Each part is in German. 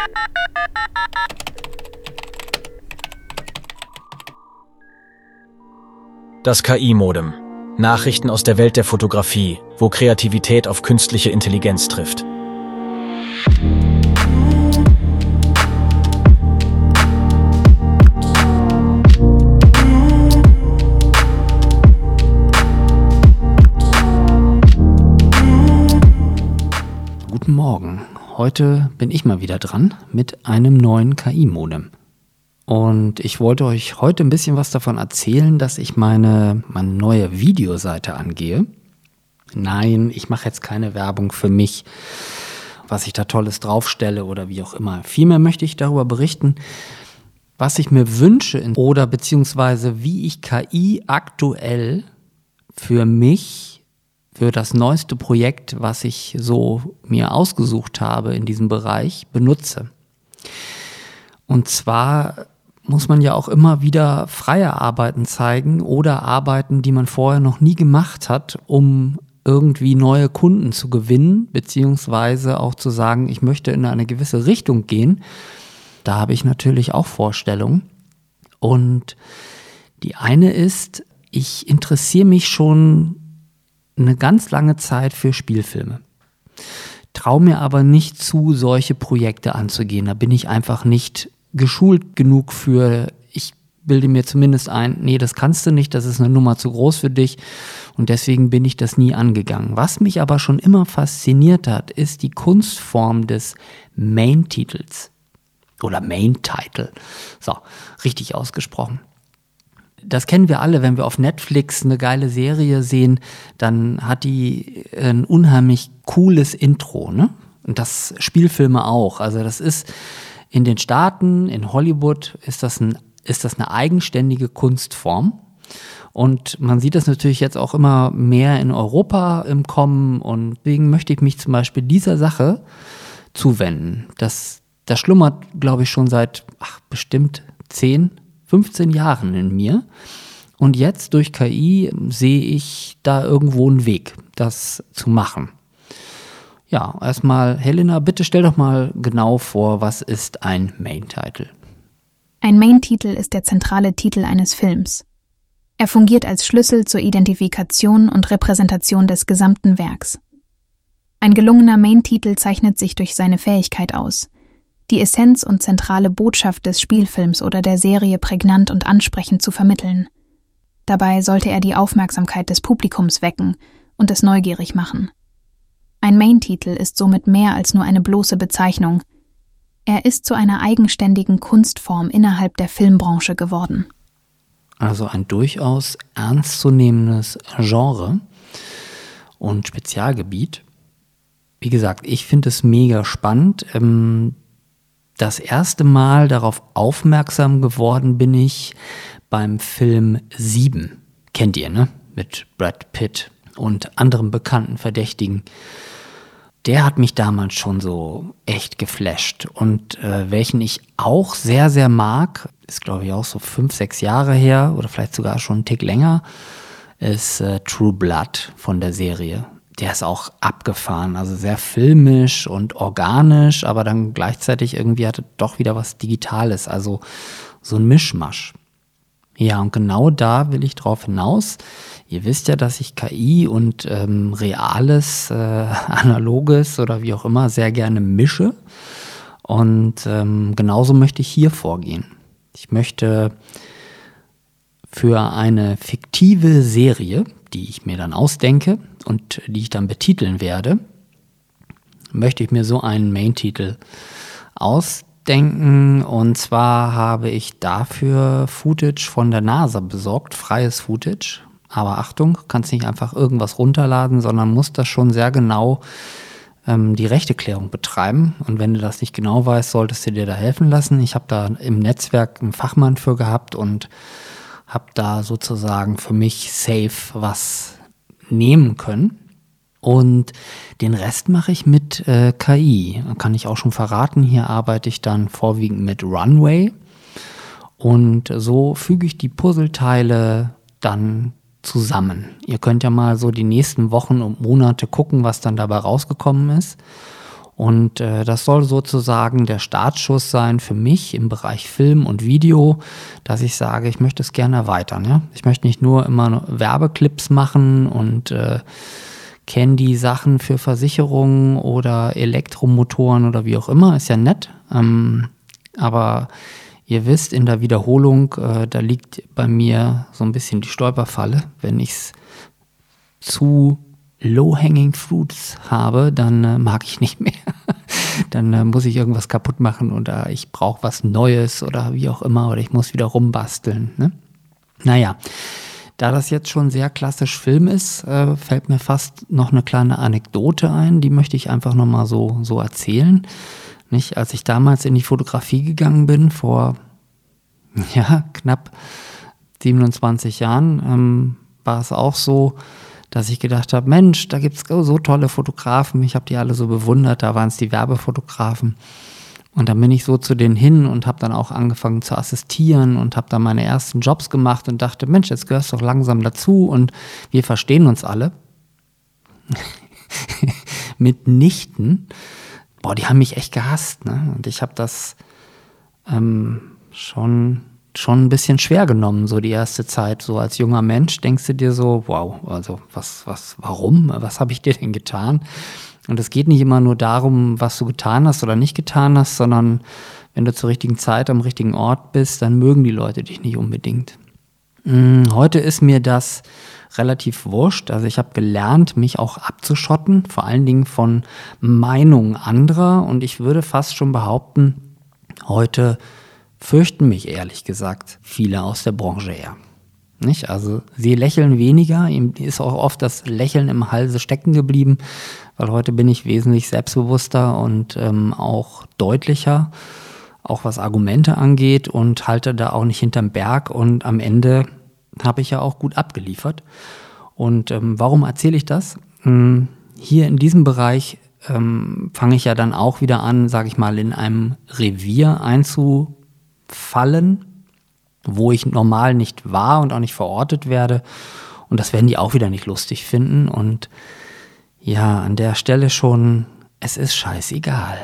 Das KI-Modem. Nachrichten aus der Welt der Fotografie, wo Kreativität auf künstliche Intelligenz trifft. Guten Morgen. Heute bin ich mal wieder dran mit einem neuen KI-Modem. Und ich wollte euch heute ein bisschen was davon erzählen, dass ich meine neue Videoseite angehe. Nein, ich mache jetzt keine Werbung für mich, was ich da Tolles draufstelle oder wie auch immer. Vielmehr möchte ich darüber berichten, was ich mir wünsche oder beziehungsweise wie ich KI aktuell für mich, für das neueste Projekt, was ich so mir ausgesucht habe in diesem Bereich, benutze. Und zwar muss man ja auch immer wieder freie Arbeiten zeigen oder Arbeiten, die man vorher noch nie gemacht hat, um irgendwie neue Kunden zu gewinnen, beziehungsweise auch zu sagen, ich möchte in eine gewisse Richtung gehen. Da habe ich natürlich auch Vorstellungen. Und die eine ist, ich interessiere mich schon eine ganz lange Zeit für Spielfilme. Traue mir aber nicht zu, solche Projekte anzugehen. Da bin ich einfach nicht geschult genug für. Ich bilde mir zumindest ein, nee, das kannst du nicht, das ist eine Nummer zu groß für dich und deswegen bin ich das nie angegangen. Was mich aber schon immer fasziniert hat, ist die Kunstform des Main-Titels oder Main-Title. So, richtig ausgesprochen. Das kennen wir alle, wenn wir auf Netflix eine geile Serie sehen, dann hat die ein unheimlich cooles Intro, ne? Und das Spielfilme auch. Also das ist in den Staaten, in Hollywood ist das eine eigenständige Kunstform. Und man sieht das natürlich jetzt auch immer mehr in Europa im Kommen. Und deswegen möchte ich mich zum Beispiel dieser Sache zuwenden. Das schlummert, glaube ich, schon seit bestimmt 10, 15 Jahren in mir. Und jetzt durch KI sehe ich da irgendwo einen Weg, das zu machen. Ja, erstmal, Helena, bitte stell doch mal genau vor, was ist ein Main-Title? Ein Main-Titel ist der zentrale Titel eines Films. Er fungiert als Schlüssel zur Identifikation und Repräsentation des gesamten Werks. Ein gelungener Main-Titel zeichnet sich durch seine Fähigkeit aus, die Essenz und zentrale Botschaft des Spielfilms oder der Serie prägnant und ansprechend zu vermitteln. Dabei sollte er die Aufmerksamkeit des Publikums wecken und es neugierig machen. Ein Main-Titel ist somit mehr als nur eine bloße Bezeichnung. Er ist zu einer eigenständigen Kunstform innerhalb der Filmbranche geworden. Also ein durchaus ernstzunehmendes Genre und Spezialgebiet. Wie gesagt, ich finde es mega spannend. Das erste Mal darauf aufmerksam geworden bin ich beim Film 7. Kennt ihr, ne? Mit Brad Pitt und anderen bekannten Verdächtigen. Der hat mich damals schon so echt geflasht. Und welchen ich auch sehr, sehr mag, ist glaube ich auch so 5, 6 Jahre her oder vielleicht sogar schon einen Tick länger, ist True Blood von der Serie. Der ist auch abgefahren, also sehr filmisch und organisch, aber dann gleichzeitig irgendwie hatte doch wieder was Digitales, also so ein Mischmasch. Ja, und genau da will ich drauf hinaus. Ihr wisst ja, dass ich KI und reales, analoges oder wie auch immer sehr gerne mische. Und genauso möchte ich hier vorgehen. Ich möchte für eine fiktive Serie, die ich mir dann ausdenke und die ich dann betiteln werde, möchte ich mir so einen Main-Titel ausdenken. Und zwar habe ich dafür Footage von der NASA besorgt, freies Footage. Aber Achtung, kannst nicht einfach irgendwas runterladen, sondern musst das schon sehr genau die Rechteklärung betreiben. Und wenn du das nicht genau weißt, solltest du dir da helfen lassen. Ich habe da im Netzwerk einen Fachmann für gehabt und habe da sozusagen für mich safe was nehmen können. Und den Rest mache ich mit KI. Kann ich auch schon verraten, hier arbeite ich dann vorwiegend mit Runway. Und so füge ich die Puzzleteile dann zusammen. Ihr könnt ja mal so die nächsten Wochen und Monate gucken, was dann dabei rausgekommen ist. Und das soll sozusagen der Startschuss sein für mich im Bereich Film und Video, dass ich sage, ich möchte es gerne erweitern. Ja? Ich möchte nicht nur immer Werbeclips machen und Candy-Sachen für Versicherungen oder Elektromotoren oder wie auch immer, ist ja nett. Aber ihr wisst, in der Wiederholung, da liegt bei mir so ein bisschen die Stolperfalle. Wenn ich es zu low-hanging fruits habe, dann mag ich nicht mehr. Dann muss ich irgendwas kaputt machen oder ich brauche was Neues oder wie auch immer oder ich muss wieder rumbasteln. Ne? Naja, da das jetzt schon sehr klassisch Film ist, fällt mir fast noch eine kleine Anekdote ein, die möchte ich einfach nochmal so erzählen. Nicht? Als ich damals in die Fotografie gegangen bin, vor knapp 27 Jahren, war es auch so, dass ich gedacht habe, Mensch, da gibt es so tolle Fotografen, ich habe die alle so bewundert, da waren es die Werbefotografen. Und dann bin ich so zu denen hin und habe dann auch angefangen zu assistieren und habe dann meine ersten Jobs gemacht und dachte, Mensch, jetzt gehörst du doch langsam dazu und wir verstehen uns alle. Mitnichten. Die haben mich echt gehasst, ne? Und ich habe das schon ein bisschen schwer genommen, so die erste Zeit. So als junger Mensch denkst du dir so, wow, also warum? Was habe ich dir denn getan? Und es geht nicht immer nur darum, was du getan hast oder nicht getan hast, sondern wenn du zur richtigen Zeit am richtigen Ort bist, dann mögen die Leute dich nicht unbedingt. Heute ist mir das relativ wurscht. Also ich habe gelernt, mich auch abzuschotten, vor allen Dingen von Meinungen anderer. Und ich würde fast schon behaupten, heute fürchten mich ehrlich gesagt viele aus der Branche eher. Nicht? Also sie lächeln weniger, ihm ist auch oft das Lächeln im Halse stecken geblieben, weil heute bin ich wesentlich selbstbewusster und auch deutlicher, auch was Argumente angeht und halte da auch nicht hinterm Berg und am Ende habe ich ja auch gut abgeliefert. Und warum erzähle ich das? Hier in diesem Bereich fange ich ja dann auch wieder an, sage ich mal, in einem Revier einzufallen, wo ich normal nicht war und auch nicht verortet werde. Und das werden die auch wieder nicht lustig finden. Und ja, an der Stelle schon, es ist scheißegal.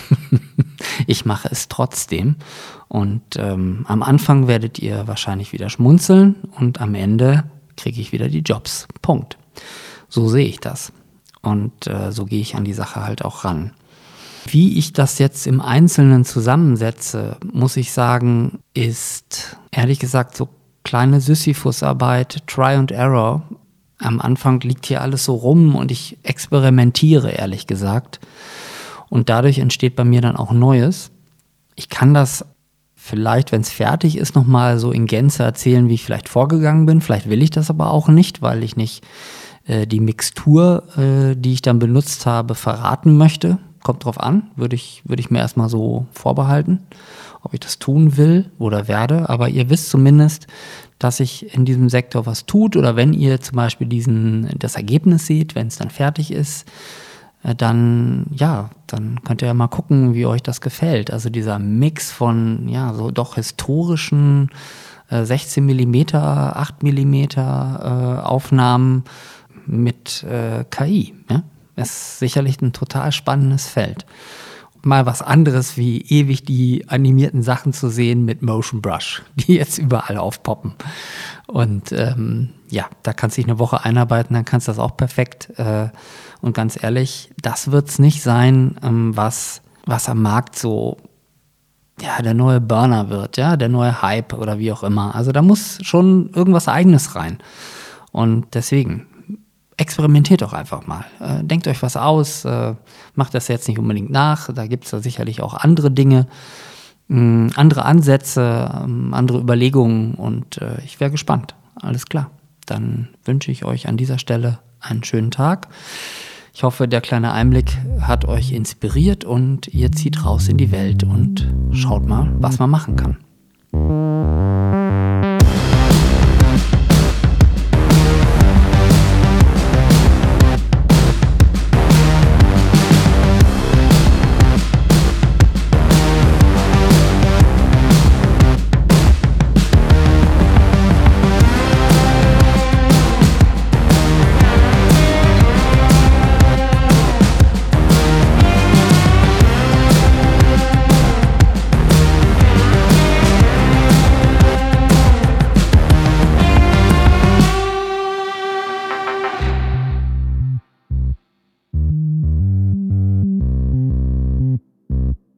Ich mache es trotzdem. Und am Anfang werdet ihr wahrscheinlich wieder schmunzeln und am Ende kriege ich wieder die Jobs. Punkt. So sehe ich das. Und so gehe ich an die Sache halt auch ran. Wie ich das jetzt im Einzelnen zusammensetze, muss ich sagen, ist ehrlich gesagt so kleine Sisyphus-Arbeit, Try and Error. Am Anfang liegt hier alles so rum und ich experimentiere, ehrlich gesagt. Und dadurch entsteht bei mir dann auch Neues. Ich kann das vielleicht, wenn es fertig ist, nochmal so in Gänze erzählen, wie ich vielleicht vorgegangen bin. Vielleicht will ich das aber auch nicht, weil ich nicht die Mixtur, die ich dann benutzt habe, verraten möchte. Kommt drauf an, würde ich mir erstmal so vorbehalten, ob ich das tun will oder werde. Aber ihr wisst zumindest, dass sich in diesem Sektor was tut. Oder wenn ihr zum Beispiel das Ergebnis seht, wenn es dann fertig ist, dann könnt ihr ja mal gucken, wie euch das gefällt. Also dieser Mix von so doch historischen 16 mm, 8 mm Aufnahmen mit KI. Ja? Ist sicherlich ein total spannendes Feld. Mal was anderes wie ewig die animierten Sachen zu sehen mit Motion Brush, die jetzt überall aufpoppen. Und da kannst du dich eine Woche einarbeiten, dann kannst du das auch perfekt. Und ganz ehrlich, das wird's nicht sein, was am Markt so der neue Burner wird, der neue Hype oder wie auch immer. Also da muss schon irgendwas Eigenes rein. Und deswegen experimentiert doch einfach mal. Denkt euch was aus, macht das jetzt nicht unbedingt nach. Da gibt es da sicherlich auch andere Dinge, andere Ansätze, andere Überlegungen und ich wäre gespannt. Alles klar. Dann wünsche ich euch an dieser Stelle einen schönen Tag. Ich hoffe, der kleine Einblick hat euch inspiriert und ihr zieht raus in die Welt und schaut mal, was man machen kann.